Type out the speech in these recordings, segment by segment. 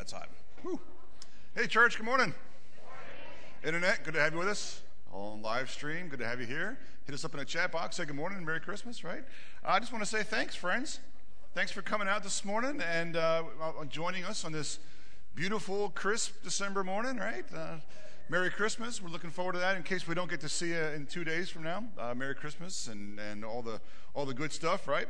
that's hot. Whew. Hey, church, good morning. Internet, good to have you with us. All on live stream, good to have you here. Hit us up in the chat box, say good morning and Merry Christmas, right? I just want to say thanks, friends. Thanks for coming out this morning and joining us on this beautiful, crisp December morning, right? Merry Christmas. We're looking forward to that. In case we don't get to see you in 2 days from now, Merry Christmas and all the good stuff, right?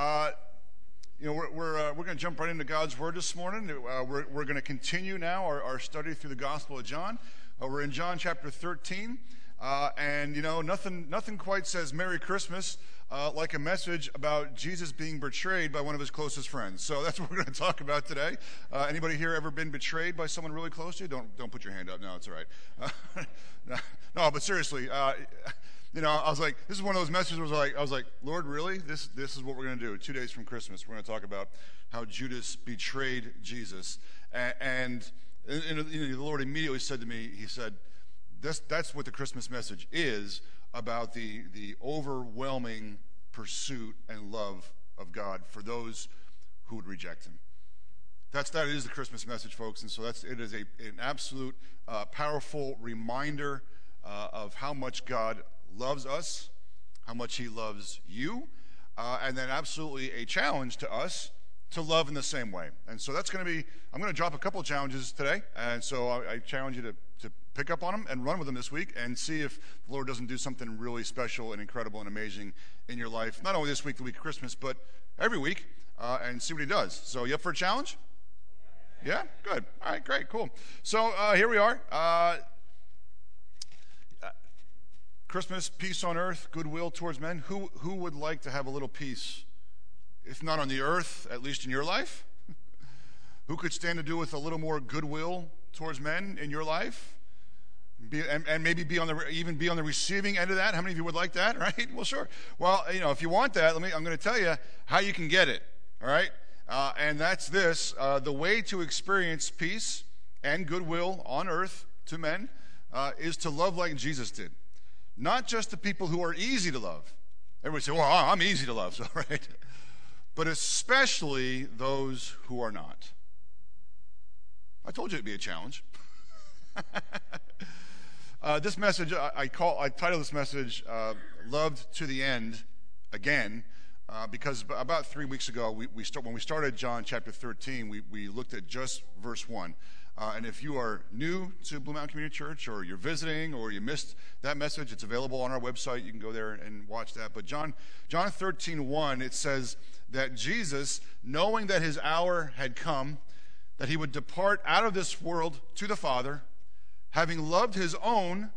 We're going to jump right into God's Word this morning. We're going to continue now our study through the Gospel of John. We're in John chapter 13, and nothing quite says Merry Christmas like a message about Jesus being betrayed by one of his closest friends. So that's what we're going to talk about today. Anybody here ever been betrayed by someone really close to you? Don't put your hand up. No, it's all right. No, but seriously. I was like, this is one of those messages where I was like, Lord, really? This is what we're going to do. 2 days from Christmas, we're going to talk about how Judas betrayed Jesus. And the Lord immediately said to me, he said, that's what the Christmas message is about the overwhelming pursuit and love of God for those who would reject him. That is the Christmas message, folks. And so it is an absolute powerful reminder of how much God loves us, how much he loves you, and then absolutely a challenge to us to love in the same way. And so I'm going to drop a couple of challenges today, and so I challenge you to pick up on them and run with them this week and see if the Lord doesn't do something really special and incredible and amazing in your life, not only this week, the week of Christmas, but every week, and see what he does. So you up for a challenge? Yeah? Good. All right, great, cool. So here we are. Christmas, peace on earth, goodwill towards men. Who would like to have a little peace, if not on the earth, at least in your life? Who could stand to do with a little more goodwill towards men in your life? And maybe be on the receiving end of that? How many of you would like that, right? Well, sure. Well, if you want that, I'm going to tell you how you can get it, all right? And that's this. The way to experience peace and goodwill on earth to men is to love like Jesus did. Not just the people who are easy to love. Everybody say, well, I'm easy to love, so right? But especially those who are not. I told you it'd be a challenge. This message, I titled this message, Loved to the End, again, because about 3 weeks ago, when we started John chapter 13, we looked at just verse 1. And if you are new to Blue Mountain Community Church, or you're visiting, or you missed that message, it's available on our website. You can go there and watch that. But John 13:1, it says that Jesus, knowing that his hour had come, that he would depart out of this world to the Father, having loved his own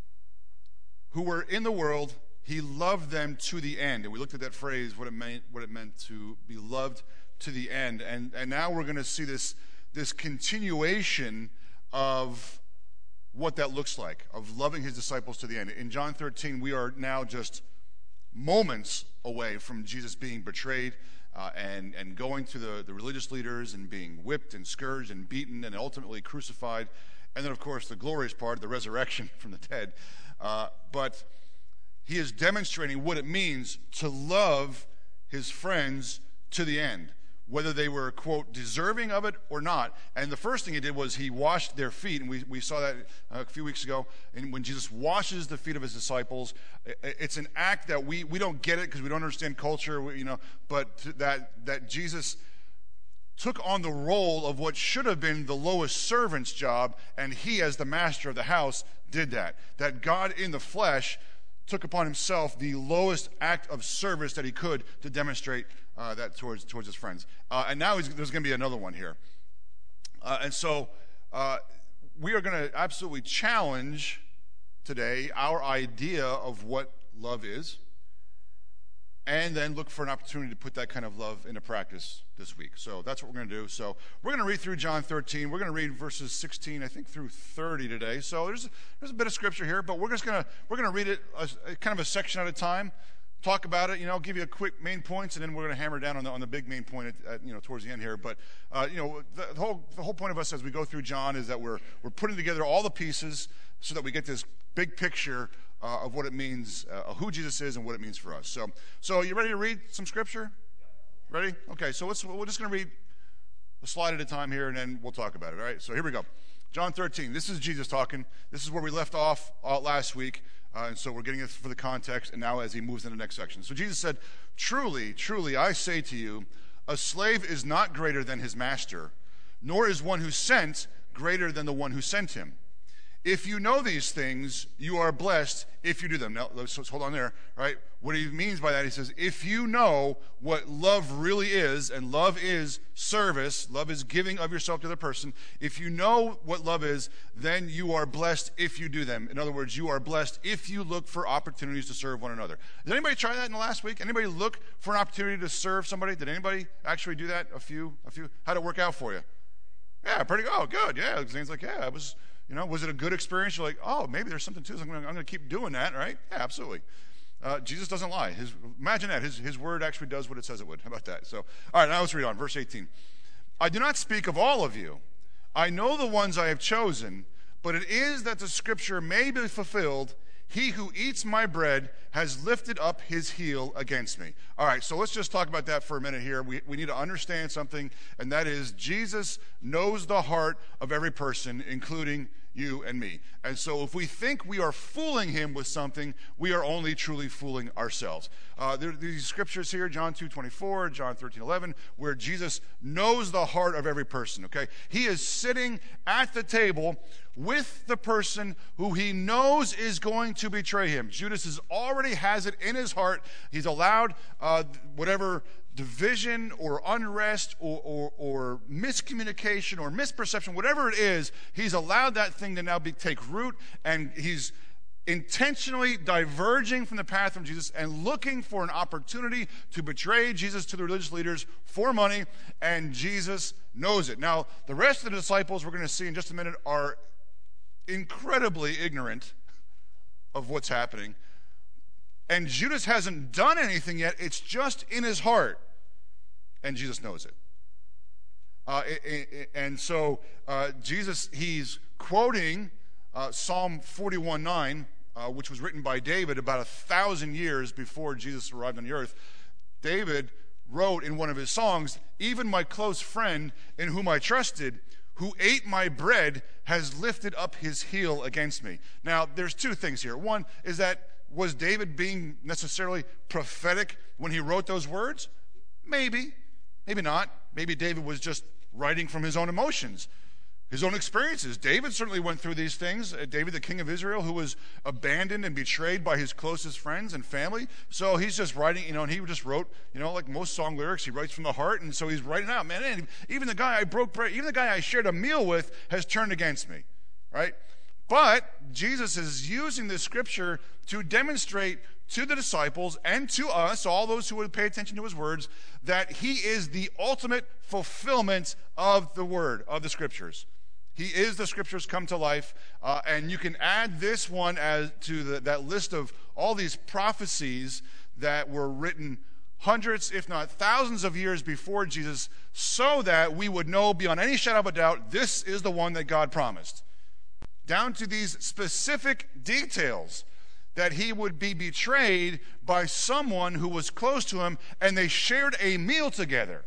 who were in the world, he loved them to the end. And we looked at that phrase, what it meant to be loved to the end. And now we're going to see this continuation of what that looks like, of loving his disciples to the end. In John 13, we are now just moments away from Jesus being betrayed and going to the religious leaders and being whipped and scourged and beaten and ultimately crucified. And then, of course, the glorious part, the resurrection from the dead. But he is demonstrating what it means to love his friends to the end, whether they were, quote, deserving of it or not. And the first thing he did was he washed their feet, and we saw that a few weeks ago. And when Jesus washes the feet of his disciples, it's an act that we don't get it because we don't understand culture, but that Jesus took on the role of what should have been the lowest servant's job, and he, as the master of the house, did that. That God in the flesh took upon himself the lowest act of service that he could to demonstrate that towards his friends. And now there's going to be another one here. And so we are going to absolutely challenge today our idea of what love is, and then look for an opportunity to put that kind of love into practice this week. So that's what we're going to do. So we're going to read through John 13. We're going to read verses 16, I think, through 30 today. So there's a bit of scripture here, but we're going to read it kind of a section at a time, talk about it, give you a quick main points, and then we're going to hammer down on the big main point towards the end here. But the whole point of us as we go through John is that we're putting together all the pieces so that we get this big picture of what it means, who Jesus is and what it means for us. So you ready to read some scripture? Ready? Okay, so we're just going to read a slide at a time here, and then we'll talk about it, all right? So here we go. John 13. This is Jesus talking. This is where we left off last week, and so we're getting it for the context, and now as he moves into the next section. So Jesus said, "Truly, truly, I say to you, a slave is not greater than his master, nor is one who sent greater than the one who sent him. If you know these things, you are blessed if you do them." Now, let's hold on there, right? What he means by that, he says, if you know what love really is, and love is service, love is giving of yourself to the person. If you know what love is, then you are blessed if you do them. In other words, you are blessed if you look for opportunities to serve one another. Did anybody try that in the last week? Anybody look for an opportunity to serve somebody? Did anybody actually do that? A few? How'd it work out for you? Yeah, good. Yeah, Zane's like, yeah, it was... was it a good experience? You're like, oh, maybe there's something to this. I'm going to keep doing that, right? Yeah, absolutely. Jesus doesn't lie. Imagine that. His word actually does what it says it would. How about that? So, all right, now let's read on. Verse 18. "I do not speak of all of you. I know the ones I have chosen, but it is that the scripture may be fulfilled. He who eats my bread has lifted up his heel against me." All right, so let's just talk about that for a minute here. We need to understand something, and that is Jesus knows the heart of every person, including you and me. And so if we think we are fooling him with something, we are only truly fooling ourselves. There are these scriptures here, John 2:24, John 13:11, where Jesus knows the heart of every person, okay? He is sitting at the table with the person who he knows is going to betray him. Judas already has it in his heart. He's allowed whatever division or unrest or miscommunication or misperception, whatever it is, he's allowed that thing to now take root, and he's intentionally diverging from the path of Jesus and looking for an opportunity to betray Jesus to the religious leaders for money, and Jesus knows it. Now, the rest of the disciples, we're going to see in just a minute, are incredibly ignorant of what's happening. And Judas hasn't done anything yet. It's just in his heart. And Jesus knows it. And so Jesus, he's quoting Psalm 41:9, which was written by David about 1,000 years before Jesus arrived on the earth. David wrote in one of his songs, "Even my close friend in whom I trusted, who ate my bread, has lifted up his heel against me." Now, there's two things here. One is that, was David being necessarily prophetic when he wrote those words? Maybe not. Maybe David was just writing from his own emotions, his own experiences. David certainly went through these things. David, the king of Israel, who was abandoned and betrayed by his closest friends and family. So he's just writing, and he just wrote, like most song lyrics, he writes from the heart, and so he's writing out, man, even the guy I broke bread, even the guy I shared a meal with has turned against me, right? But Jesus is using this scripture to demonstrate to the disciples and to us, all those who would pay attention to his words, that he is the ultimate fulfillment of the word, of the scriptures. He is the scriptures come to life, and you can add this one as to that list of all these prophecies that were written hundreds, if not thousands of years before Jesus, so that we would know beyond any shadow of a doubt this is the one that God promised. Down to these specific details, that he would be betrayed by someone who was close to him, and they shared a meal together.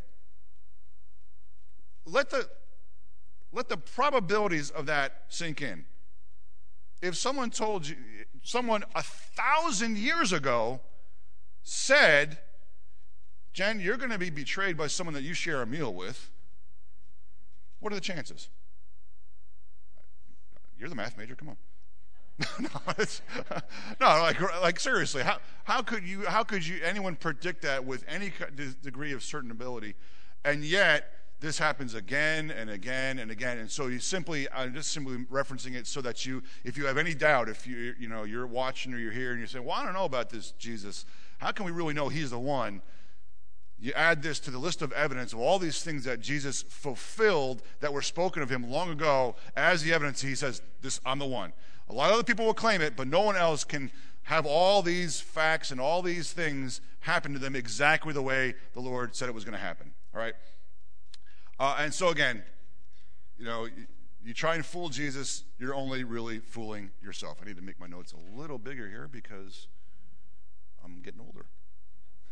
Let the probabilities of that sink in. If someone told you, someone 1,000 years ago said, "Jen, you're going to be betrayed by someone that you share a meal with," what are the chances? You're the math major, come on. Like seriously, how could anyone predict that with any degree of certain ability? And yet this happens again and again and again. And so I'm just simply referencing it so that if you have any doubt, if you're watching or you're here and you're saying, "Well, I don't know about this Jesus. How can we really know he's the one?" You add this to the list of evidence of all these things that Jesus fulfilled that were spoken of him long ago as the evidence. He says, "I'm the one." A lot of other people will claim it, but no one else can have all these facts and all these things happen to them exactly the way the Lord said it was going to happen. All right? And so again, you try and fool Jesus, you're only really fooling yourself. I need to make my notes a little bigger here because I'm getting older.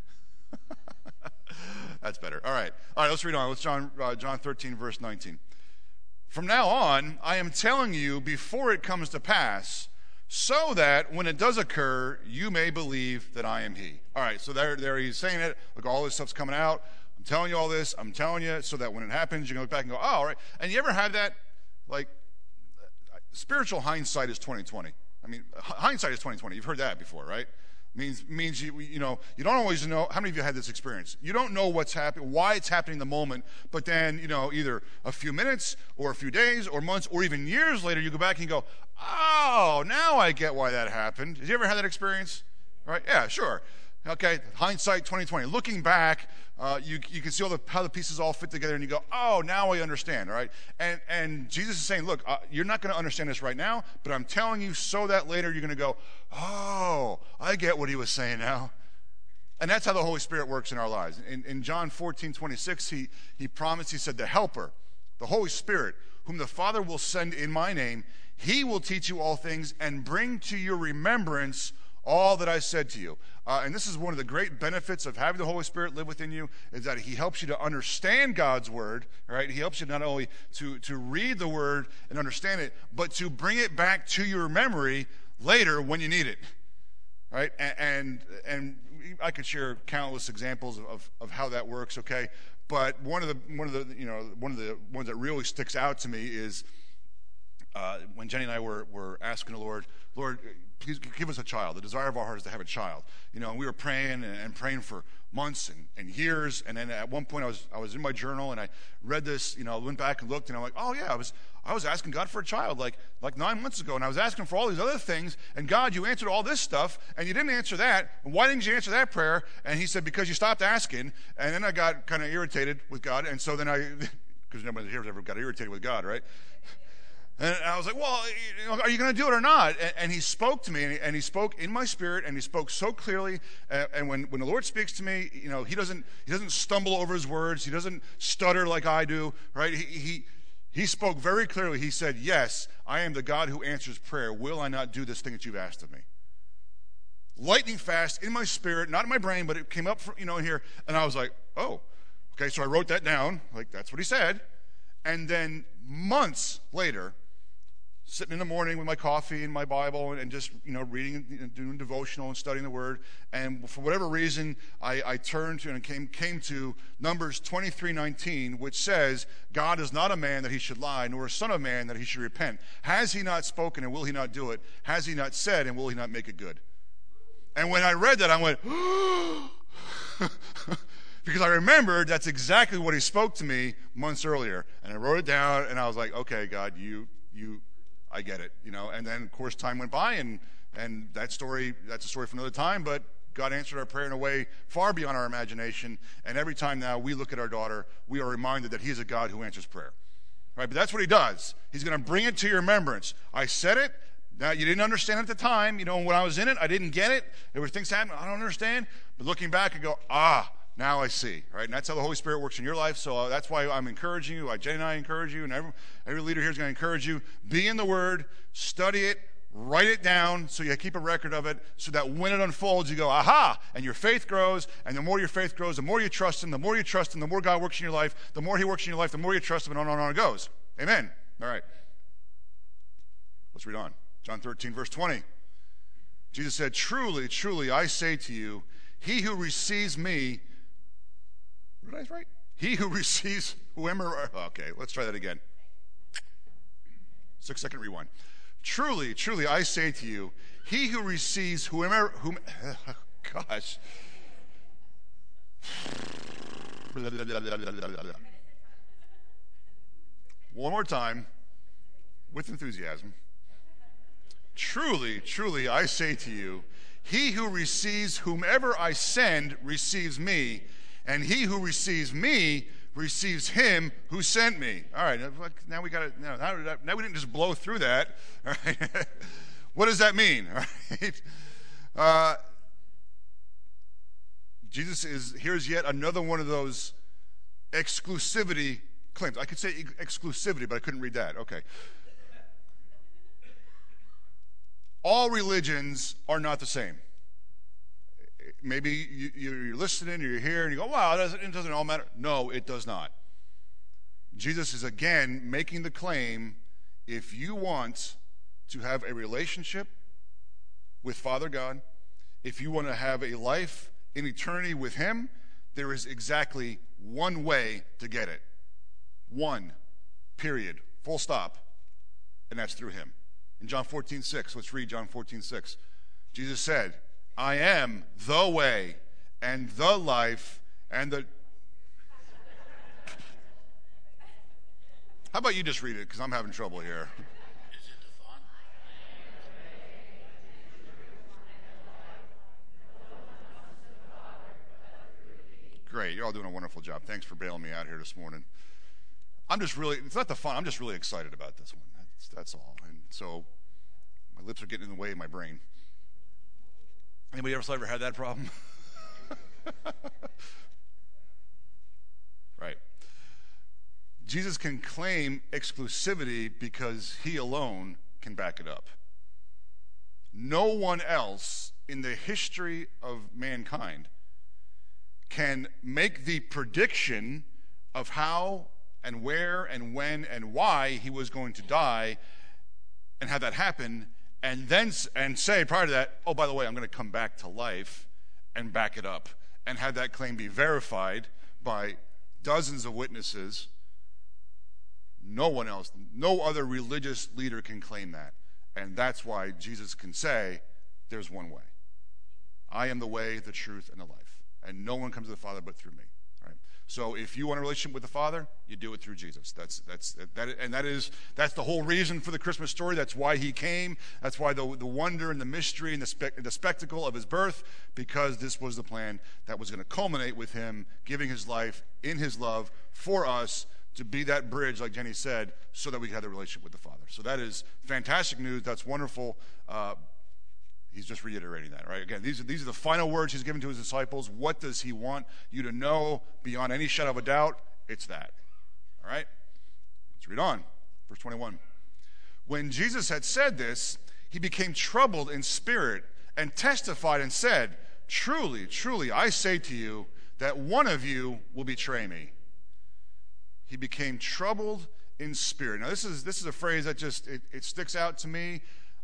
That's better. All right, let's read on. Let's John 13, verse 19. From now on, I am telling you before it comes to pass, so that when it does occur, you may believe that I am he. All right, so there he's saying it. Look, all this stuff's coming out. I'm telling you all this. I'm telling you so that when it happens, you're going to look back and go, oh, all right. And you ever have that? Like, spiritual hindsight is 20/20. I mean, hindsight is 20/20. You've heard that before, right? Means you don't always know. How many of you had this experience? You don't know what's happening, why it's happening in the moment, but then, either a few minutes or a few days or months or even years later, you go back and you go, oh, now I get why that happened. Did you ever have that experience? Right? Yeah, sure. Okay, hindsight 20/20. Looking back, you can see how the pieces all fit together, and you go, oh, now I understand, all right? And Jesus is saying, look, you're not going to understand this right now, but I'm telling you so that later you're going to go, oh, I get what he was saying now. And that's how the Holy Spirit works in our lives. In John 14:26, he promised, he said, the Helper, the Holy Spirit, whom the Father will send in my name, he will teach you all things and bring to your remembrance all that I said to you. And this is one of the great benefits of having the Holy Spirit live within you, is that he helps you to understand God's word, right? He helps you not only to read the word and understand it, but to bring it back to your memory later when you need it, right? And I could share countless examples of how that works, okay? But one of the ones that really sticks out to me is when Jenny and I were asking the Lord, please give us a child. The desire of our heart is to have a child. And we were praying and praying for months and years. And then at one point I was in my journal and I read this, went back and looked and I'm like, oh yeah, I was asking God for a child like 9 months ago. And I was asking for all these other things. And God, you answered all this stuff and you didn't answer that. Why didn't you answer that prayer? And he said, because you stopped asking. And then I got kind of irritated with God. And so then because nobody here ever got irritated with God, right? And I was like, well, are you going to do it or not? And he spoke to me, and he spoke in my spirit, and he spoke so clearly. And when the Lord speaks to me, he doesn't stumble over his words. He doesn't stutter like I do, right? He spoke very clearly. He said, yes, I am the God who answers prayer. Will I not do this thing that you've asked of me? Lightning fast in my spirit, not in my brain, but it came up from, in here. And I was like, oh, okay. So I wrote that down. Like, that's what he said. And then months later, sitting in the morning with my coffee and my Bible and just, reading and doing devotional and studying the Word. And for whatever reason, I turned to and came to Numbers 23:19, which says, God is not a man that he should lie, nor a son of man that he should repent. Has he not spoken and will he not do it? Has he not said and will he not make it good? And when I read that, I went, because I remembered that's exactly what he spoke to me months earlier. And I wrote it down and I was like, okay, God, I get it, and then of course time went by and that's a story for another time, but God answered our prayer in a way far beyond our imagination. And every time now we look at our daughter, we are reminded that he is a God who answers prayer, right? But that's what he does. He's going to bring it to your remembrance. I said it. Now, you didn't understand at the time. When I was in it, I didn't get it. There were things happening. I don't understand. But looking back, I go, now I see, right? And that's how the Holy Spirit works in your life. So that's why I'm encouraging you. Jenny and I encourage you, and every leader here is going to encourage you. Be in the Word, study it, write it down so you keep a record of it, so that when it unfolds, you go, aha, and your faith grows. And the more your faith grows, the more you trust him. The more you trust him, the more God works in your life. The more he works in your life, the more you trust him, and on and on it goes. Amen. All right. Let's read on. John 13, verse 20. Jesus said, truly, truly, I say to you, he who receives me, what did I write? He who receives whoever. Okay, let's try that again. 6-second rewind. Truly, truly, I say to you, he who receives whomever. Gosh. One more time, with enthusiasm. Truly, truly, I say to you, he who receives whomever I send receives me, and he who receives me receives him who sent me. All right, now we got to. Now we didn't just blow through that. All right. What does that mean? All right. Here's yet another one of those exclusivity claims. I could say exclusivity, but I couldn't read that. Okay. All religions are not the same. maybe you're listening or you're here and you go, wow, it doesn't all matter. No, it does not. Jesus is again making the claim, if you want to have a relationship with Father God, if you want to have a life in eternity with him, there is exactly one way to get it. One, period, full stop. And that's through him. In John 14:6, let's read John 14:6. Jesus said, I am the way and the life and the... How about you just read it, because I'm having trouble here. Is it the font? Great, you're all doing a wonderful job. Thanks for bailing me out here this morning. It's not the fun, I'm just really excited about this one. That's all. And so my lips are getting in the way of my brain. Anybody else ever had that problem? Right. Jesus can claim exclusivity because he alone can back it up. No one else in the history of mankind can make the prediction of how and where and when and why he was going to die and have that happen, and say prior to that, oh, by the way, I'm going to come back to life, and back it up and have that claim be verified by dozens of witnesses. No one else, no other religious leader can claim that. And that's why Jesus can say, there's one way. I am the way, the truth, and the life. And no one comes to the Father but through me. All right? So if you want a relationship with the Father, you do it through Jesus. That's the whole reason for the Christmas story. That's why he came. That's why the wonder and the mystery and the spectacle of his birth, because this was the plan that was going to culminate with him giving his life in his love for us, to be that bridge, like Jenny said, so that we can have the relationship with the Father. So that is fantastic news. That's wonderful. He's just reiterating that, right? Again, these are the final words he's given to his disciples. What does he want you to know beyond any shadow of a doubt? It's that. All right? Let's read on. Verse 21. When Jesus had said this, he became troubled in spirit and testified and said, truly, truly, I say to you that one of you will betray me. He became troubled in spirit. Now, this is a phrase that just it sticks out to me.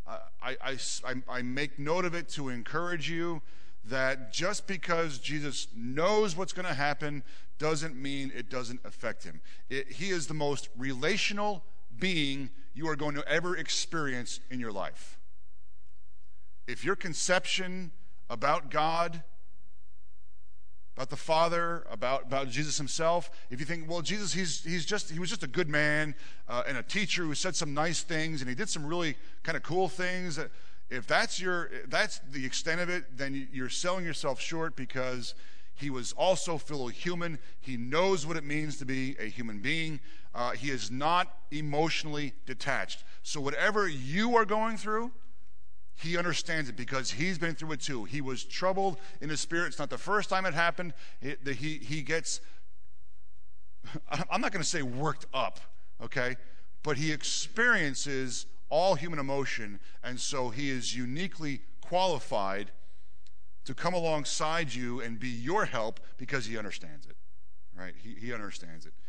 I make note of it to encourage you that just because Jesus knows what's going to happen doesn't mean it doesn't affect him. He is the most relational being you are going to ever experience in your life. If your conception about God, about the Father, about Jesus himself, if you think, well, Jesus, he was just a good man and a teacher who said some nice things and he did some really kind of cool things. If that's the extent of it, then you're selling yourself short, because he was also fully human. He knows what it means to be a human being. He is not emotionally detached. So whatever you are going through, he understands it, because he's been through it too. He was troubled in his spirit. It's not the first time it happened. He gets, I'm not going to say worked up, okay? But he experiences all human emotion, and so he is uniquely qualified to come alongside you and be your help, because he understands it, right? He understands it.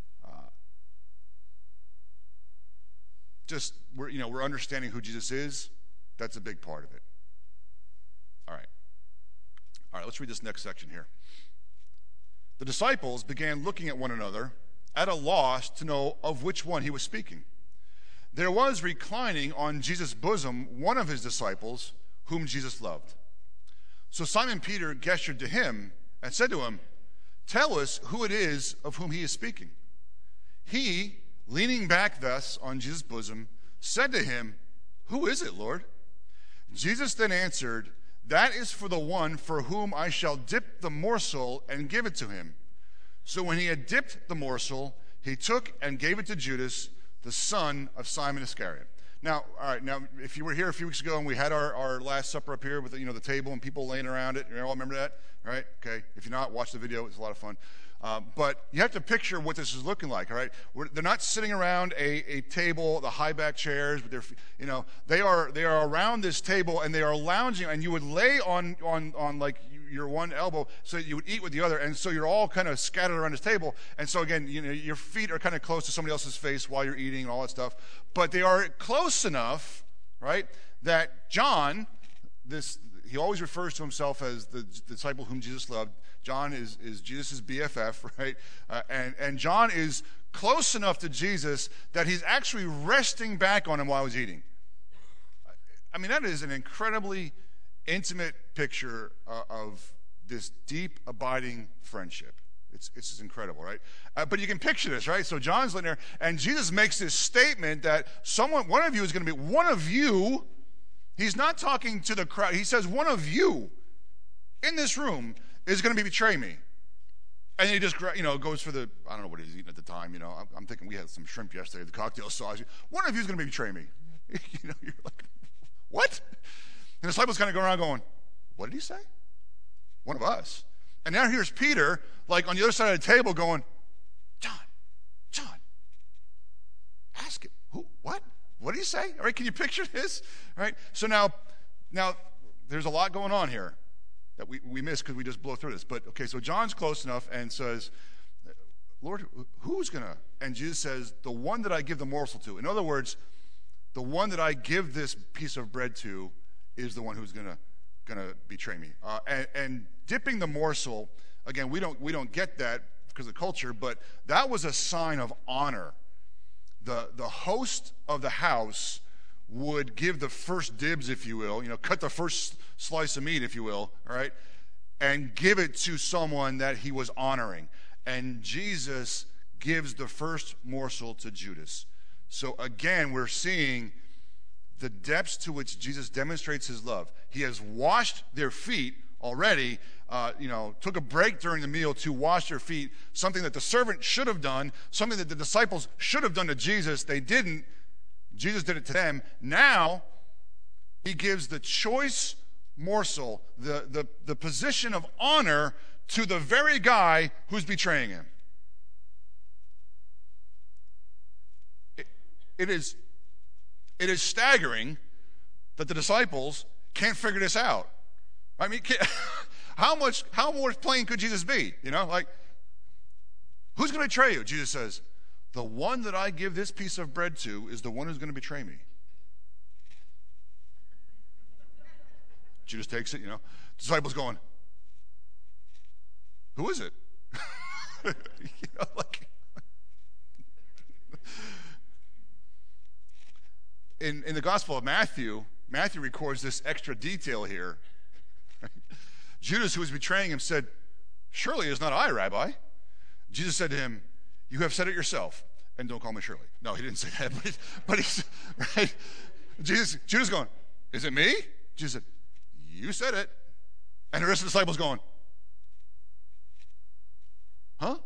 We're understanding who Jesus is. That's a big part of it. All right, let's read this next section here. The disciples began looking at one another, at a loss to know of which one he was speaking. There was reclining on Jesus' bosom one of his disciples, whom Jesus loved. So Simon Peter gestured to him and said to him, tell us who it is of whom he is speaking. He, leaning back thus on Jesus' bosom, said to him, who is it, Lord? Jesus then answered, that is for the one for whom I shall dip the morsel and give it to him. So when he had dipped the morsel, he took and gave it to Judas, the son of Simon Iscariot. Now, all right, if you were here a few weeks ago and we had our Last Supper up here with the table and people laying around it, you all remember that? All right, okay. If you're not, watch the video. It's a lot of fun. But you have to picture what this is looking like, all right? They're not sitting around a table, the high back chairs, with their, they are around this table and they are lounging, and you would lay on like your one elbow so that you would eat with the other. And so you're all kind of scattered around this table. And so again, your feet are kind of close to somebody else's face while you're eating and all that stuff. But they are close enough, right, that John, he always refers to himself as the disciple whom Jesus loved. John is Jesus' BFF, right? And John is close enough to Jesus that he's actually resting back on him while he's eating. I mean, that is an incredibly intimate picture of this deep, abiding friendship. It's incredible, right? But you can picture this, right? So John's laying there, and Jesus makes this statement that one of you is going to be, one of you, he's not talking to the crowd. He says, one of you in this room is going to betray me. And he just, goes for the, I don't know what he's eating at the time, I'm thinking we had some shrimp yesterday, the cocktail sauce. One of you is going to betray me. You're like, what? And the disciples kind of go around going, what did he say? One of us. And now here's Peter, like on the other side of the table going, John, ask him. Who? What? What did he say? All right, can you picture this? All right, so now there's a lot going on here that we miss because we just blow through this. But, okay, so John's close enough and says, Lord, who's going to? And Jesus says, the one that I give the morsel to. In other words, the one that I give this piece of bread to is the one who's going to betray me. And dipping the morsel, again, we don't get that because of culture, but that was a sign of honor. The host of the house would give the first dibs, if you will, cut the first slice of meat, if you will, all right, and give it to someone that he was honoring. And Jesus gives the first morsel to Judas. So again, we're seeing the depths to which Jesus demonstrates his love. He has washed their feet already, took a break during the meal to wash their feet, something that the servant should have done, something that the disciples should have done to Jesus. They didn't. Jesus did it to them. Now, he gives the choice morsel, the position of honor to the very guy who's betraying him. It is staggering that the disciples can't figure this out. I mean, how more plain could Jesus be? Like, who's going to betray you? Jesus says, the one that I give this piece of bread to is the one who's going to betray me. Judas takes it, Disciples going, who is it? In the Gospel of Matthew records this extra detail here. Judas, who was betraying him, said, surely it is not I, Rabbi. Jesus said to him, you have said it yourself, and don't call me Shirley. No, he didn't say that, but he's, right? Judas going, is it me? Jesus said, you said it. And the rest of the disciples going, huh?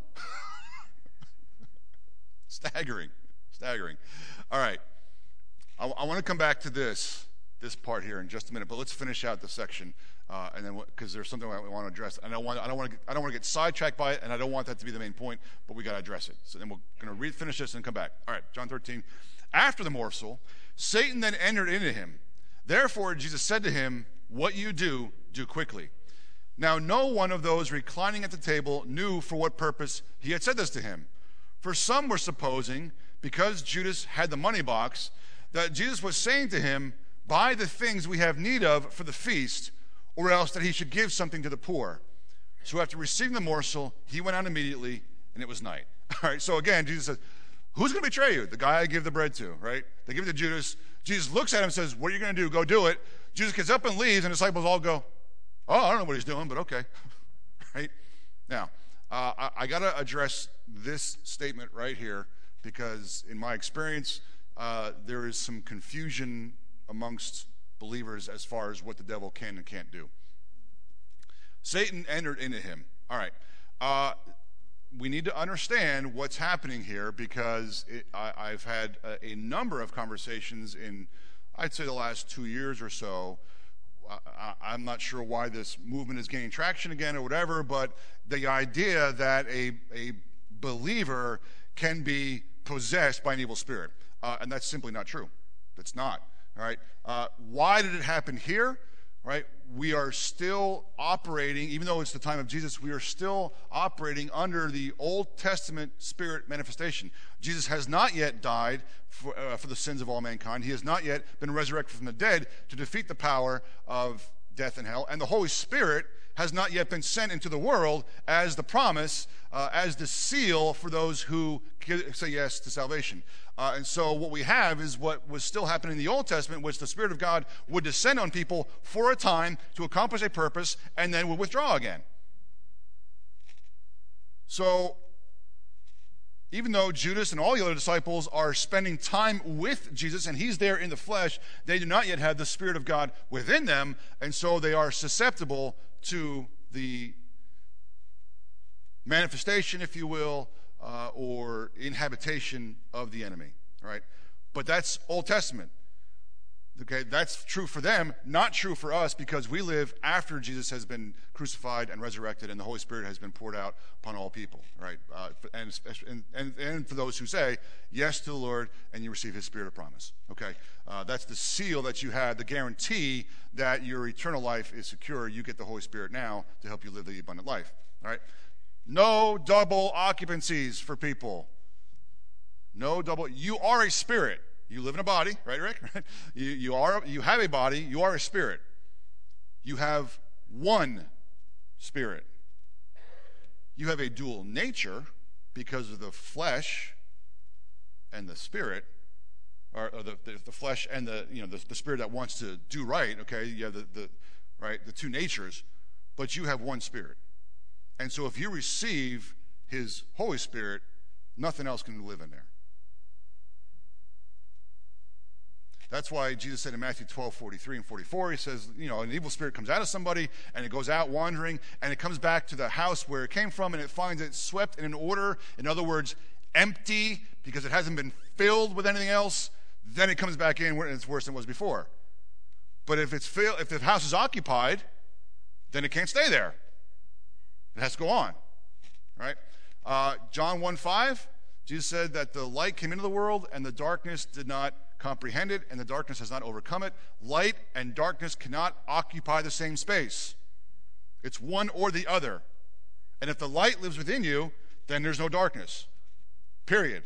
Staggering. All right. I want to come back to this part here in just a minute, but let's finish out the section, and then because there's something I want to address. And I don't want to get sidetracked by it, and I don't want that to be the main point, but we got to address it. So then we're going to finish this and come back. All right, John 13. After the morsel, Satan then entered into him. Therefore, Jesus said to him, what you do quickly. Now, no one of those reclining at the table knew for what purpose he had said this to him. For some were supposing, because Judas had the money box, that Jesus was saying to him, buy the things we have need of for the feast, or else that he should give something to the poor. So after receiving the morsel, he went out immediately, and it was night. All right, so again, Jesus says, who's going to betray you? The guy I give the bread to, right? They give it to Judas. Jesus looks at him and says, what are you going to do? Go do it. Jesus gets up and leaves, and the disciples all go, oh, I don't know what he's doing, but okay. Right? Now, I got to address this statement right here because in my experience, there is some confusion amongst believers as far as what the devil can and can't do. Satan entered into him. All right. We need to understand what's happening here because I've had a number of conversations in, I'd say, the last 2 years or so. I'm not sure why this movement is gaining traction again or whatever, but the idea that a believer can be possessed by an evil spirit. And that's simply not true. It's not. All right. Why did it happen here? right? We are still operating, even though it's the time of Jesus, we are still operating under the Old Testament Spirit manifestation. Jesus has not yet died for the sins of all mankind. He has not yet been resurrected from the dead to defeat the power of death and hell. And the Holy Spirit has not yet been sent into the world as the promise, as the seal for those who say yes to salvation. And so what we have is what was still happening in the Old Testament, which the Spirit of God would descend on people for a time to accomplish a purpose and then would withdraw again. So even though Judas and all the other disciples are spending time with Jesus and he's there in the flesh, they do not yet have the Spirit of God within them, and so they are susceptible to the manifestation, if you will, or inhabitation of the enemy, right? But that's Old Testament. Okay, that's true for them, not true for us, because we live after Jesus has been crucified and resurrected and the Holy Spirit has been poured out upon all people, right? And for those who say yes to the Lord and you receive his Spirit of promise, okay? That's the seal that you had, the guarantee that your eternal life is secure. You get the Holy Spirit now to help you live the abundant life, all right? No double occupancies for people. No double. You are a spirit. You live in a body, right, Rick? You have a body. You are a spirit. You have one spirit. You have a dual nature because of the flesh and the spirit, or the flesh and the spirit that wants to do right. Okay, you have the two natures, but you have one spirit. And so if you receive his Holy Spirit, nothing else can live in there. That's why Jesus said in Matthew 12:43 and 44, he says, an evil spirit comes out of somebody and it goes out wandering and it comes back to the house where it came from and it finds it swept and in order. In other words, empty because it hasn't been filled with anything else. Then it comes back in and it's worse than it was before. But if the house is occupied, then it can't stay there. It has to go on, right? John 1:5, Jesus said that the light came into the world and the darkness did not comprehend it, and the darkness has not overcome it. Light and darkness cannot occupy the same space. It's one or the other. And if the light lives within you, then there's no darkness. Period.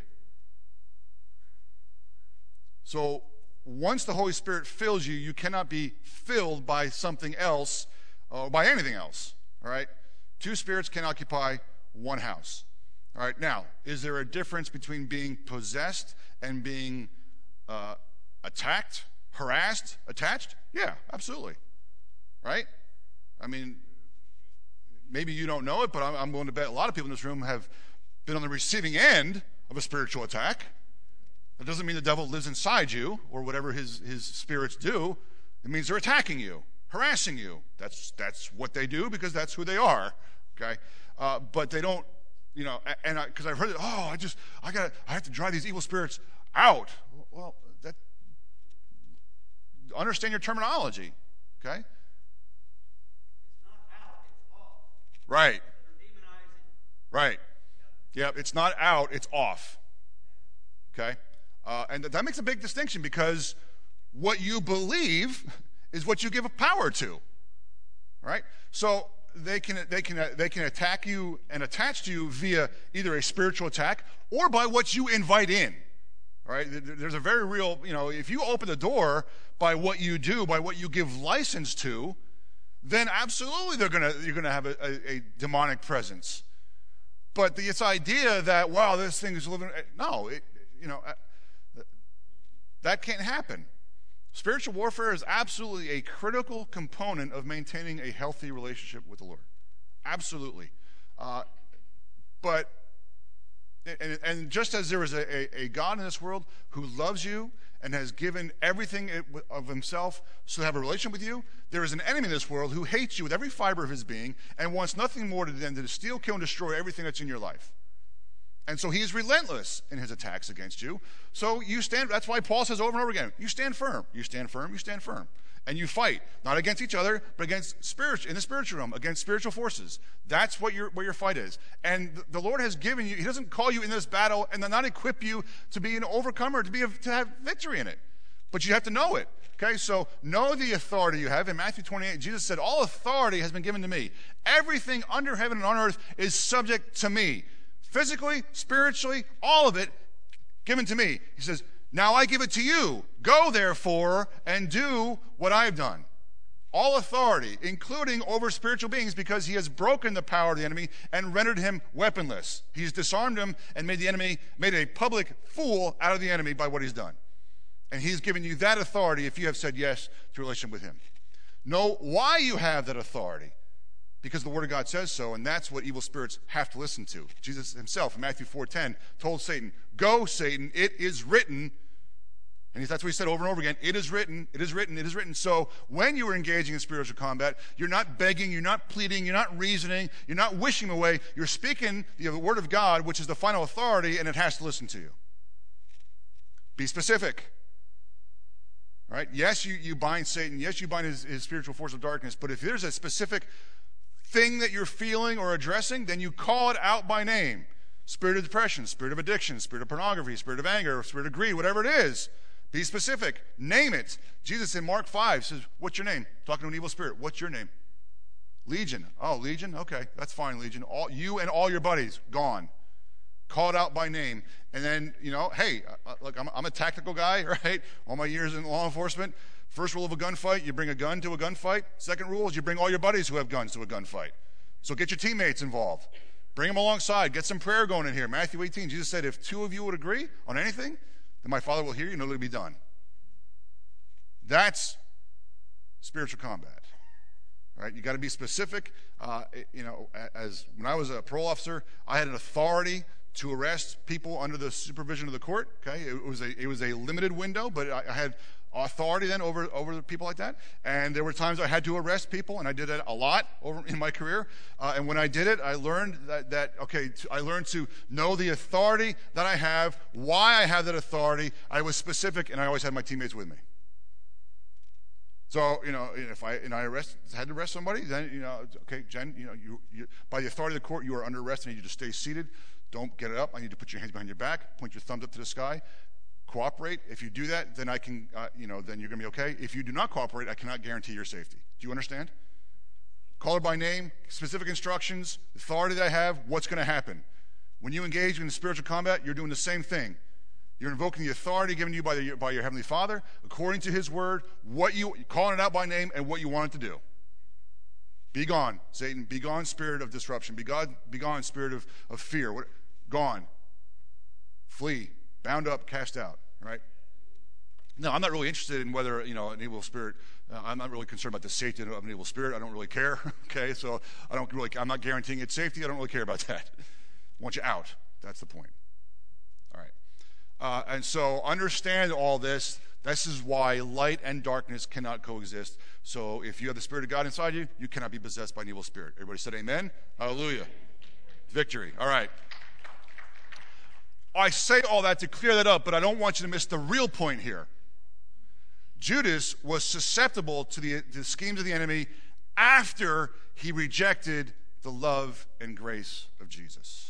So once the Holy Spirit fills you, you cannot be filled by something else or by anything else. All right? Two spirits can occupy one house. All right? Now, is there a difference between being possessed and being attacked, harassed, attached? Yeah, absolutely. Right? I mean, maybe you don't know it, but I'm willing to bet a lot of people in this room have been on the receiving end of a spiritual attack. That doesn't mean the devil lives inside you or whatever his spirits do. It means they're attacking you, harassing you. That's what they do because that's who they are. Okay? But they don't, because I've heard it, I have to drive these evil spirits out. Well, understand your terminology, okay? It's not out, it's off. Right. They're demonizing. Right. Yep, it's not out, it's off. Okay? And that makes a big distinction because what you believe is what you give power to. Right? So they can attack you and attach to you via either a spiritual attack or by what you invite in. Right? There's a very real, if you open the door by what you do, by what you give license to, then absolutely you're gonna have a demonic presence. But this idea that, wow, this thing is living, no, that can't happen. Spiritual warfare is absolutely a critical component of maintaining a healthy relationship with the Lord. Absolutely. And just as there is a God in this world who loves you and has given everything of himself so to have a relationship with you, there is an enemy in this world who hates you with every fiber of his being and wants nothing more than to steal, kill, and destroy everything that's in your life. And so he is relentless in his attacks against you. So you stand, that's why Paul says over and over again, you stand firm, you stand firm, you stand firm. And you fight, not against each other, but against in the spiritual realm, against spiritual forces. That's what where your fight is. And the Lord has given you, he doesn't call you in this battle and then not equip you to be an overcomer, to have victory in it. But you have to know it. Okay, so know the authority you have. In Matthew 28, Jesus said, all authority has been given to me. Everything under heaven and on earth is subject to me. Physically, spiritually, all of it given to me. He says, now I give it to you. Go, therefore, and do what I have done. All authority, including over spiritual beings, because he has broken the power of the enemy and rendered him weaponless. He's disarmed him and made a public fool out of the enemy by what he's done. And he's given you that authority if you have said yes to a relationship with him. Know why you have that authority. Because the Word of God says so, and that's what evil spirits have to listen to. Jesus himself in Matthew 4:10 told Satan, go, Satan, it is written. And that's what he said over and over again. It is written, it is written, it is written. So when you are engaging in spiritual combat, you're not begging, you're not pleading, you're not reasoning, you're not wishing away. You're speaking the Word of God, which is the final authority, and it has to listen to you. Be specific. Right? Yes, you bind Satan. Yes, you bind his spiritual force of darkness. But if there's a specific thing that you're feeling or addressing, then you call it out by name. Spirit of depression, spirit of addiction, spirit of pornography, spirit of anger, spirit of greed, whatever it is. Be specific. Name it. Jesus in Mark 5 says, what's your name? Talking to an evil spirit. What's your name? Legion. Oh, Legion? Okay, that's fine, Legion. You and all your buddies, gone. Call it out by name. And then, hey, look, I'm a tactical guy, right? All my years in law enforcement. First rule of a gunfight, you bring a gun to a gunfight. Second rule is you bring all your buddies who have guns to a gunfight. So get your teammates involved. Bring them alongside. Get some prayer going in here. Matthew 18, Jesus said, if two of you would agree on anything, then my Father will hear you and it'll be done. That's spiritual combat. Right? You got to be specific. As when I was a parole officer, I had an authority to arrest people under the supervision of the court. Okay, it was a limited window, but I had authority then over people like that. And there were times I had to arrest people, and I did that a lot over in my career. And when I did it, I learned I learned to know the authority that I have, why I have that authority. I was specific, and I always had my teammates with me. So, if I had to arrest somebody, then, okay, Jen, you by the authority of the court, you are under arrest. I need you to stay seated. Don't get up. I need you to put your hands behind your back, point your thumbs up to the sky. Cooperate. If you do that, then I can, then you're going to be okay. If you do not cooperate, I cannot guarantee your safety. Do you understand? Call her by name, specific instructions, authority that I have, what's going to happen. When you engage in spiritual combat, you're doing the same thing. You're invoking the authority given to you by your Heavenly Father, according to His Word, calling it out by name, and what you want it to do. Be gone, Satan. Be gone, spirit of disruption. Be gone, spirit of fear. Gone. Flee. Bound up, cast out. Right? No, I'm not really interested in whether, an evil spirit, I'm not really concerned about the safety of an evil spirit. I don't really care. Okay? So I'm not guaranteeing its safety. I don't really care about that. I want you out. That's the point. All right. And so understand all this. This is why light and darkness cannot coexist. So if you have the Spirit of God inside you, you cannot be possessed by an evil spirit. Everybody said amen? Hallelujah. Victory. All right. I say all that to clear that up, but I don't want you to miss the real point here. Judas was susceptible to the schemes of the enemy after he rejected the love and grace of Jesus.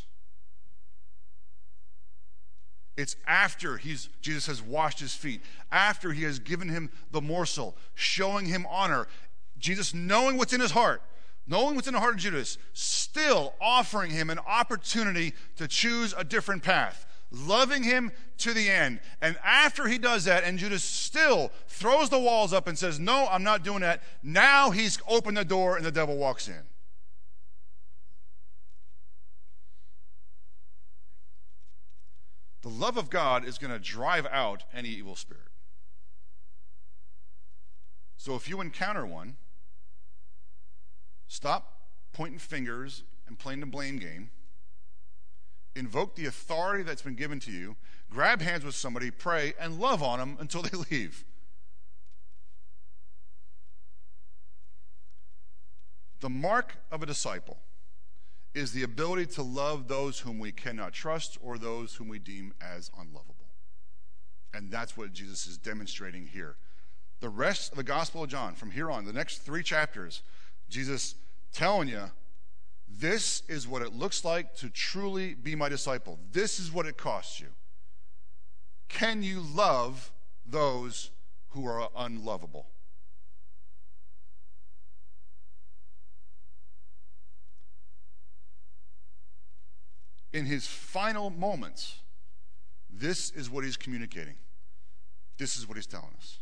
It's after Jesus has washed his feet, after he has given him the morsel, showing him honor. Jesus, knowing what's in his heart, knowing what's in the heart of Judas, still offering him an opportunity to choose a different path, loving him to the end. And after he does that, and Judas still throws the walls up and says, no, I'm not doing that, now he's opened the door and the devil walks in. The love of God is going to drive out any evil spirit. So if you encounter one, stop pointing fingers and playing the blame game. Invoke the authority that's been given to you. Grab hands with somebody, pray, and love on them until they leave. The mark of a disciple is the ability to love those whom we cannot trust or those whom we deem as unlovable. And that's what Jesus is demonstrating here. The rest of the Gospel of John, from here on, the next 3 chapters, Jesus telling you, this is what it looks like to truly be my disciple. This is what it costs you. Can you love those who are unlovable. In his final moments, this is what he's communicating. This is what he's telling us.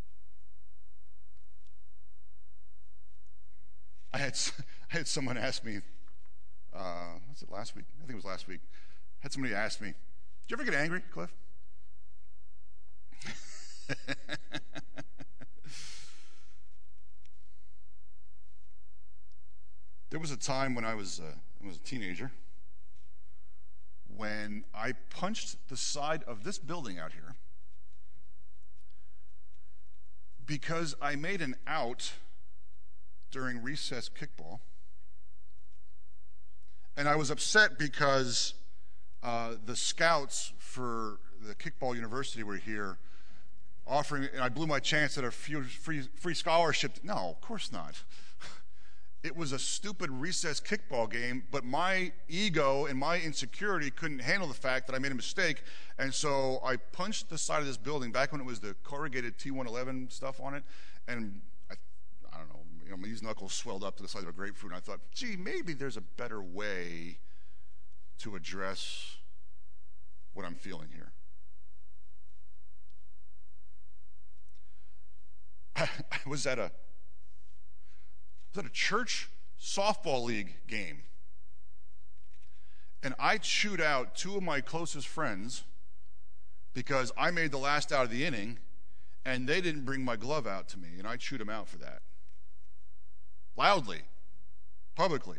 I had someone ask me, was it last week? I think it was last week. I had somebody ask me, "Did you ever get angry, Cliff?" There was a time when I was a teenager when I punched the side of this building out here because I made an out during recess kickball, and I was upset because the scouts for the kickball university were here offering, and I blew my chance at a free scholarship. No, of course not. It was a stupid recess kickball game, but my ego and my insecurity couldn't handle the fact that I made a mistake, and so I punched the side of this building back when it was the corrugated T111 stuff on it, and I don't know, these knuckles swelled up to the size of a grapefruit, and I thought, gee, maybe there's a better way to address what I'm feeling here. I was at a church softball league game, and I chewed out two of my closest friends because I made the last out of the inning, and they didn't bring my glove out to me, and I chewed them out for that. Loudly, publicly.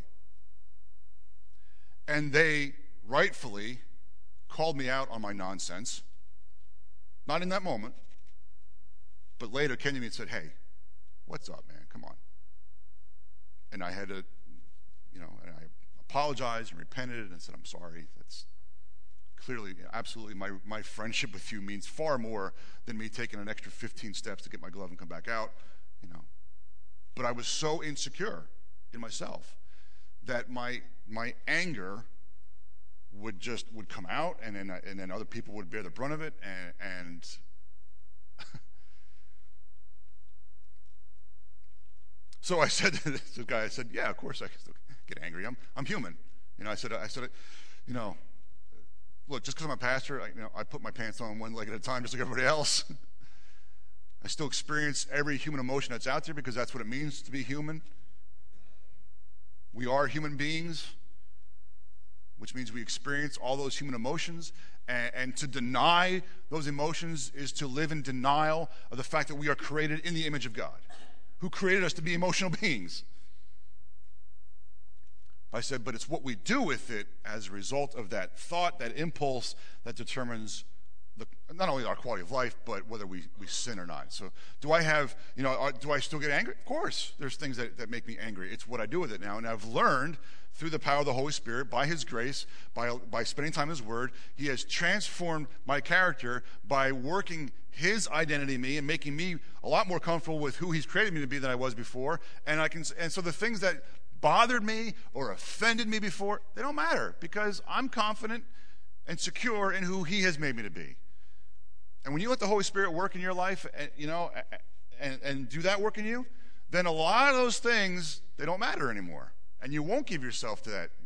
And they rightfully called me out on my nonsense. Not in that moment, but later came to me and said, "Hey, what's up, man? Come on." And I had to, and I apologized and repented and said, "I'm sorry. That's clearly, absolutely, my friendship with you means far more than me taking an extra 15 steps to get my glove and come back out, But I was so insecure in myself that my anger would come out, and then other people would bear the brunt of it, and so I said to this guy, I said, "Yeah, of course I can still get angry. I'm human." I said, look, just because I'm a pastor, I put my pants on one leg at a time, just like everybody else. I still experience every human emotion that's out there because that's what it means to be human. We are human beings, which means we experience all those human emotions, and to deny those emotions is to live in denial of the fact that we are created in the image of God, who created us to be emotional beings. I said, but it's what we do with it as a result of that thought, that impulse, that determines not only our quality of life, but whether we sin or not. So do I still get angry? Of course. There's things that make me angry. It's what I do with it now. And I've learned through the power of the Holy Spirit, by His grace, by spending time in His Word, He has transformed my character by working His identity in me and making me a lot more comfortable with who He's created me to be than I was before. And so the things that bothered me or offended me before, they don't matter because I'm confident and secure in who He has made me to be. And when you let the Holy Spirit work in your life, and do that work in you, then a lot of those things, they don't matter anymore. And you won't give yourself to that.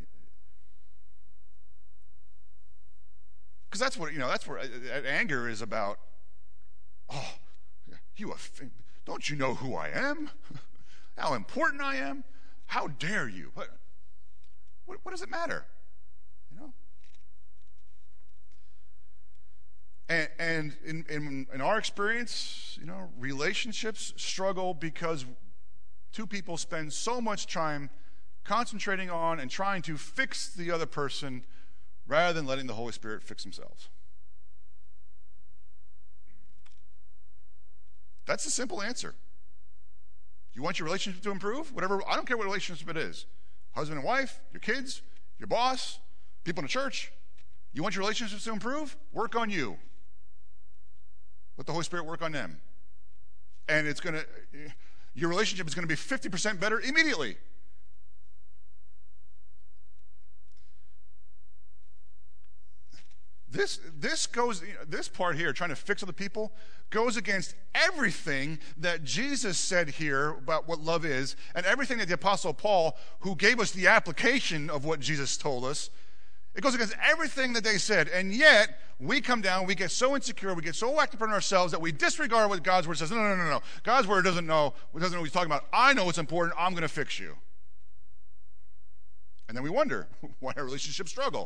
Because that's what anger is about. Oh, don't you know who I am? How important I am? How dare you? What does it matter? And in our experience, relationships struggle because two people spend so much time concentrating on and trying to fix the other person rather than letting the Holy Spirit fix themselves. That's a simple answer. You want your relationship to improve? I don't care what relationship it is. Husband and wife, your kids, your boss, people in the church. You want your relationships to improve? Work on you. Let the Holy Spirit work on them. And your relationship is going to be 50% better immediately. This goes, this part here, trying to fix other people, goes against everything that Jesus said here about what love is, and everything that the Apostle Paul, who gave us the application of what Jesus told us, it goes against everything that they said. And yet, we come down, we get so insecure, we get so whacked up on ourselves that we disregard what God's word says. No. God's word doesn't know what he's talking about. I know what's important. I'm going to fix you. And then we wonder why our relationships struggle.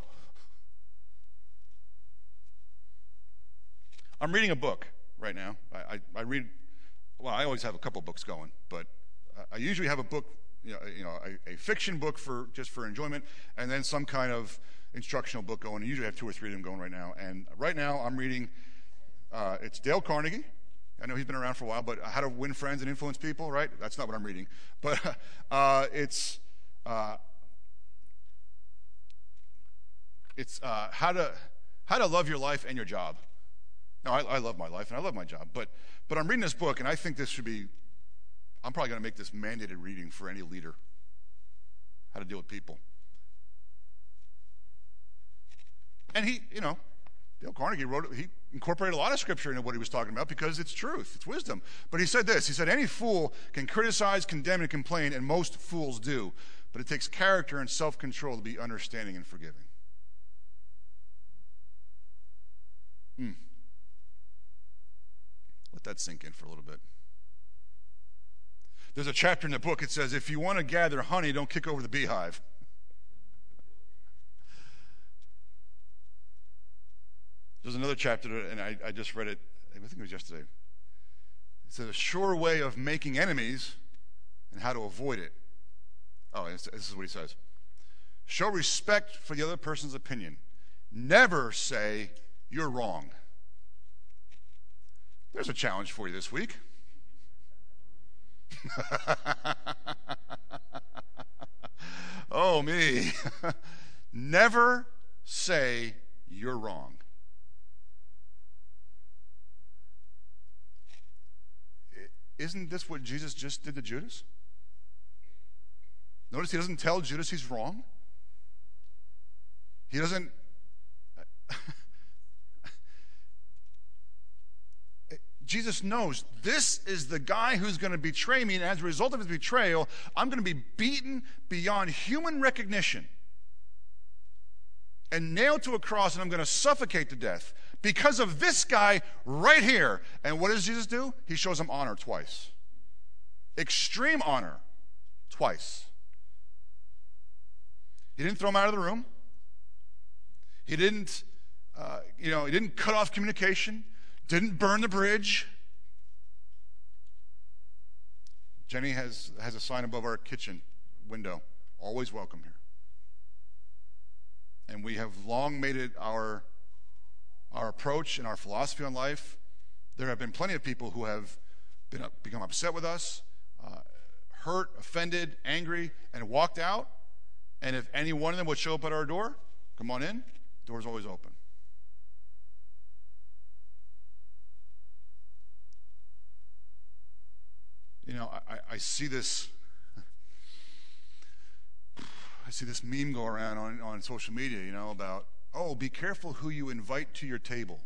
I'm reading a book right now. I read, well, I always have a couple books going, but I usually have a book, a fiction book just for enjoyment, and then some kind of instructional book going. I usually have 2 or 3 of them going right now. And right now I'm reading, it's Dale Carnegie. I know he's been around for a while, but How to Win Friends and Influence People, right? That's not what I'm reading. But it's How to Love Your Life and Your Job. No, I love my life and I love my job, but I'm reading this book, and I think this should be, I'm probably going to make this mandated reading for any leader. How to deal with people. And Dale Carnegie he incorporated a lot of scripture into what he was talking about because it's truth, it's wisdom. But he said this, he said, any fool can criticize, condemn, and complain, and most fools do. But it takes character and self-control to be understanding and forgiving. Let that sink in for a little bit. There's a chapter in the book, it says, if you want to gather honey, don't kick over the beehive. There's another chapter, and I just read it, I think it was yesterday. It says, a sure way of making enemies and how to avoid it. Oh, this is what he says. Show respect for the other person's opinion. Never say, you're wrong. There's a challenge for you this week. Oh, me. Never say you're wrong. Isn't this what Jesus just did to Judas? Notice he doesn't tell Judas he's wrong. He doesn't... Jesus knows this is the guy who's going to betray me, and as a result of his betrayal, I'm going to be beaten beyond human recognition and nailed to a cross, and I'm going to suffocate to death because of this guy right here. And what does Jesus do? He shows him honor twice. Extreme honor twice. He didn't throw him out of the room. He didn't, he didn't cut off communication. Didn't burn the bridge. Jenny has a sign above our kitchen window. Always welcome here. And we have long made it our approach and our philosophy on life. There have been plenty of people who have become upset with us, hurt, offended, angry, and walked out. And if any one of them would show up at our door, come on in, door's always open. I see this meme go around on social media, about, be careful who you invite to your table.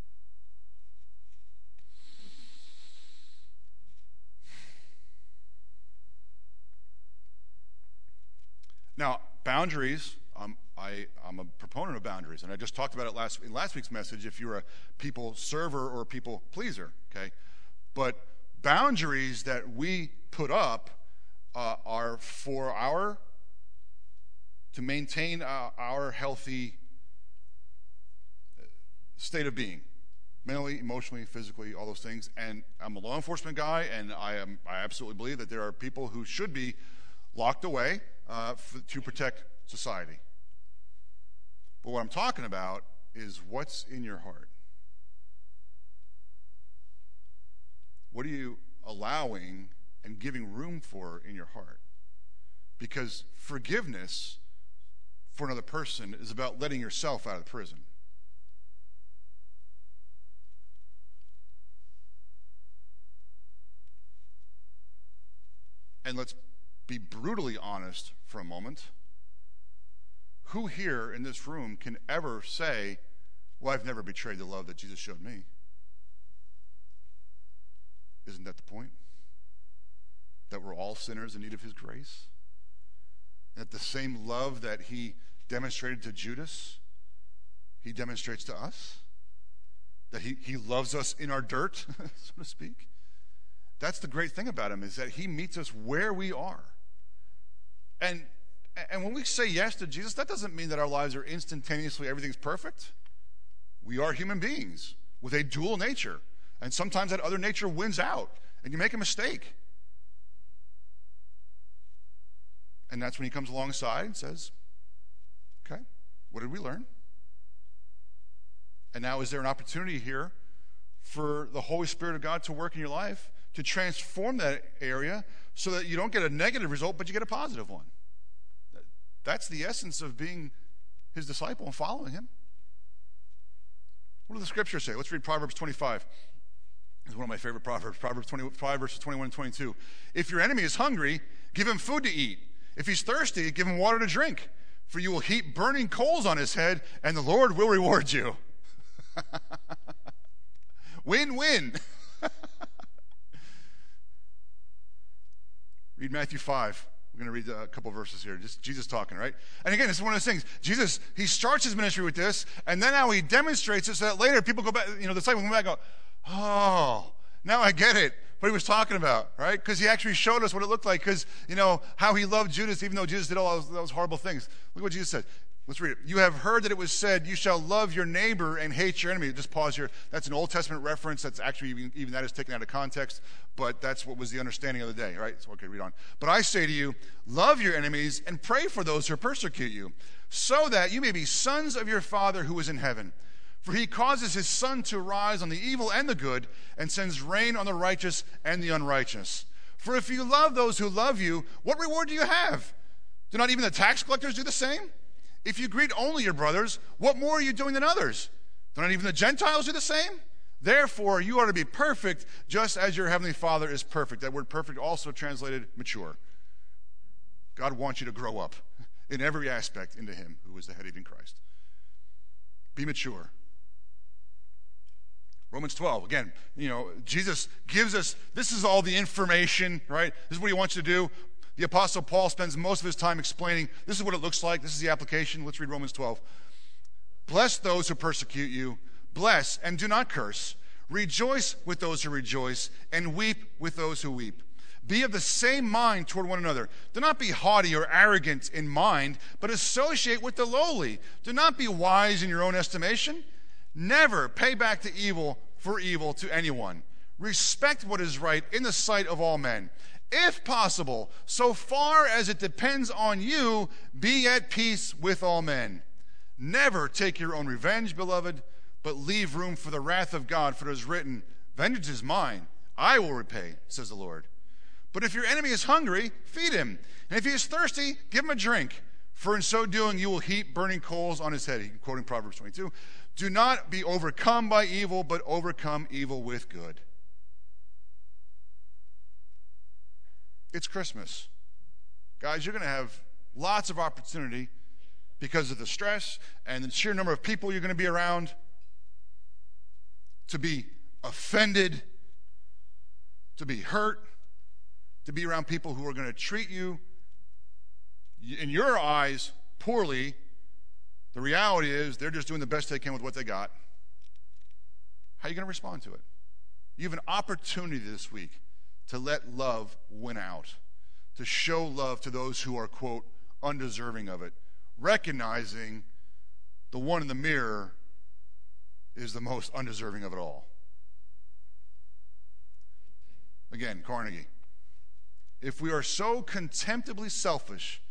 Now, boundaries, I'm a proponent of boundaries, and I just talked about it in last week's message if you're a people server or a people pleaser, okay? But boundaries that we put up are to maintain our healthy state of being, mentally, emotionally, physically, all those things. And I'm a law enforcement guy, and I absolutely believe that there are people who should be locked away to protect society. But what I'm talking about is what's in your heart. What are you allowing and giving room for in your heart? Because forgiveness for another person is about letting yourself out of the prison. And let's be brutally honest for a moment. Who here in this room can ever say, Well, I've never betrayed the love that Jesus showed me. Isn't that the point? That we're all sinners in need of his grace? That the same love that he demonstrated to Judas, he demonstrates to us? That he loves us in our dirt, so to speak? That's the great thing about him, is that he meets us where we are. And when we say yes to Jesus, that doesn't mean that our lives are instantaneously, everything's perfect. We are human beings with a dual nature. And sometimes that other nature wins out, and you make a mistake. And that's when he comes alongside and says, okay, what did we learn? And now is there an opportunity here for the Holy Spirit of God to work in your life, to transform that area so that you don't get a negative result, but you get a positive one? That's the essence of being his disciple and following him. What do the scriptures say? Let's read Proverbs 25. It's one of my favorite proverbs. Proverbs 25, verses 21 and 22. If your enemy is hungry, give him food to eat. If he's thirsty, give him water to drink. For you will heap burning coals on his head, and the Lord will reward you. Win-win. Read Matthew 5. We're going to read a couple verses here. Just Jesus talking, right? And again, this is one of those things. Jesus, he starts his ministry with this, and then now he demonstrates it so that later people go back, the disciples come back and go, oh, now I get it, what he was talking about, right? Because he actually showed us what it looked like, because, how he loved Judas, even though Judas did all those horrible things. Look what Jesus said. Let's read it. You have heard that it was said, you shall love your neighbor and hate your enemy. Just pause here. That's an Old Testament reference. That's actually, even that is taken out of context, but that's what was the understanding of the day, right? So, okay, read on. But I say to you, love your enemies and pray for those who persecute you, so that you may be sons of your Father who is in heaven. For he causes his sun to rise on the evil and the good, and sends rain on the righteous and the unrighteous. For if you love those who love you, what reward do you have? Do not even the tax collectors do the same? If you greet only your brothers, what more are you doing than others? Do not even the Gentiles do the same? Therefore, you are to be perfect, just as your heavenly Father is perfect. That word perfect also translated mature. God wants you to grow up in every aspect into him who is the head, even Christ. Be mature. Romans 12, again, Jesus gives us, this is all the information, right? This is what he wants you to do. The Apostle Paul spends most of his time explaining, this is what it looks like, this is the application. Let's read Romans 12. Bless those who persecute you. Bless and do not curse. Rejoice with those who rejoice, and weep with those who weep. Be of the same mind toward one another. Do not be haughty or arrogant in mind, but associate with the lowly. Do not be wise in your own estimation. Never pay back the evil for evil to anyone. Respect what is right in the sight of all men. If possible, so far as it depends on you, be at peace with all men. Never take your own revenge, beloved, but leave room for the wrath of God, for it is written, vengeance is mine, I will repay, says the Lord. But if your enemy is hungry, feed him. And if he is thirsty, give him a drink. For in so doing, you will heap burning coals on his head. Quoting Proverbs 22. Do not be overcome by evil, but overcome evil with good. It's Christmas. Guys, you're going to have lots of opportunity because of the stress and the sheer number of people you're going to be around to be offended, to be hurt, to be around people who are going to treat you, in your eyes, poorly. The reality is they're just doing the best they can with what they got. How are you going to respond to it? You have an opportunity this week to let love win out, to show love to those who are, quote, undeserving of it, recognizing the one in the mirror is the most undeserving of it all. Again, Carnegie. If we are so contemptibly selfish